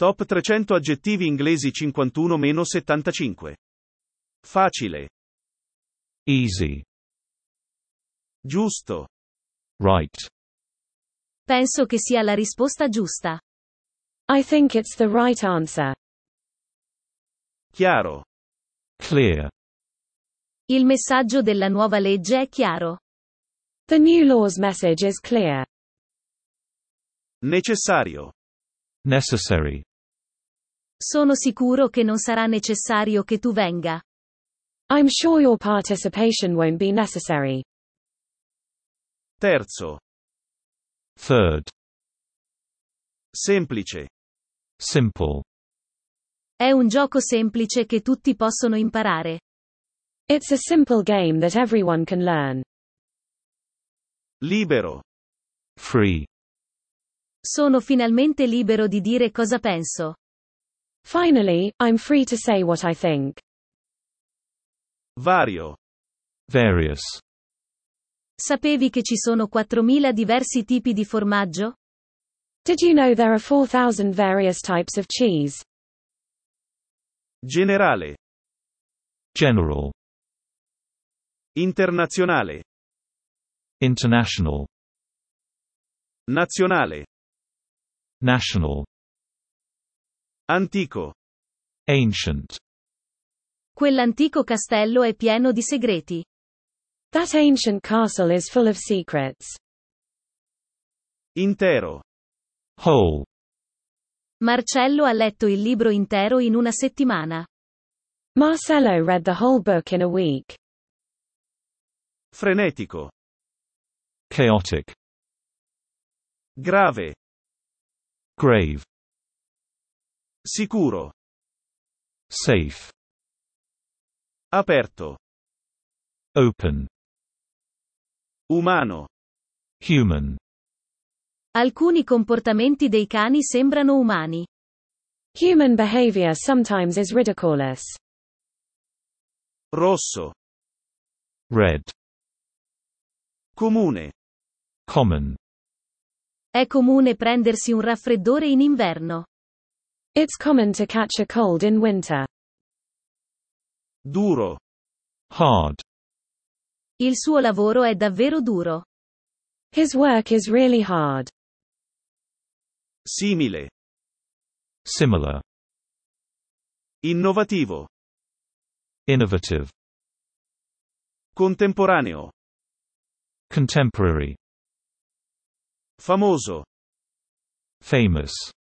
Top 300 aggettivi inglesi 51-75. Facile. Easy. Giusto. Right. Penso che sia la risposta giusta. I think it's the right answer. Chiaro. Clear. Il messaggio della nuova legge è chiaro. The new law's message is clear. Necessario. Necessary. Sono sicuro che non sarà necessario che tu venga. I'm sure your participation won't be necessary. Terzo. Third. Semplice. Simple. È un gioco semplice che tutti possono imparare. It's a simple game that everyone can learn. Libero. Free. Sono finalmente libero di dire cosa penso. Finally, I'm free to say what I think. Vario. Various. Sapevi che ci sono 4.000 diversi tipi di formaggio? Did you know there are 4,000 various types of cheese? Generale. General. Internazionale. International. Nazionale. National. Antico. Ancient. Quell'antico castello è pieno di segreti. That ancient castle is full of secrets. Intero. Whole. Marcello ha letto il libro intero in una settimana. Marcello read the whole book in a week. Frenetico. Chaotic. Grave. Grave. Sicuro. Safe. Aperto. Open. Umano. Human. Alcuni comportamenti dei cani sembrano umani. Human behavior sometimes is ridiculous. Rosso. Red. Comune. Common. È comune prendersi un raffreddore in inverno. It's common to catch a cold in winter. Duro. Hard. Il suo lavoro è davvero duro. His work is really hard. Simile. Similar. Innovativo. Innovative. Contemporaneo. Contemporary. Famoso. Famous.